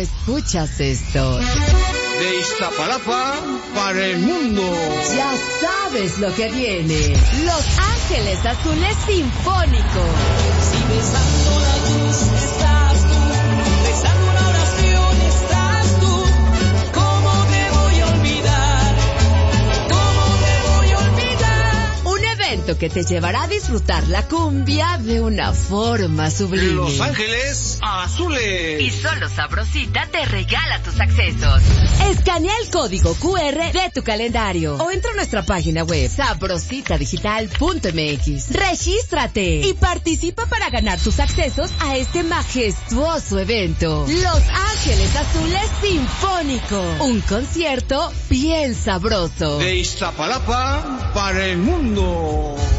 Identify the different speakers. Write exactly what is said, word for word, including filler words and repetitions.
Speaker 1: Escuchas esto.
Speaker 2: De Iztapalapa para el mundo.
Speaker 1: Ya sabes lo que viene. Los Ángeles Azules Sinfónicos.
Speaker 3: Si besando la luz estás tú, besando una oración estás tú, ¿cómo te voy a olvidar? ¿Cómo te voy a olvidar?
Speaker 1: Un evento que te llevará a disfrutar la cumbia de una forma sublime.
Speaker 2: Los Ángeles Azules.
Speaker 1: Y solo Sabrosita te regala tus accesos. Escanea el código cu erre de tu calendario o entra a nuestra página web sabrosita digital punto eme equis. Regístrate y participa para ganar tus accesos a este majestuoso evento. Los Ángeles Azules Sinfónico. Un concierto bien sabroso.
Speaker 2: De Iztapalapa para el mundo.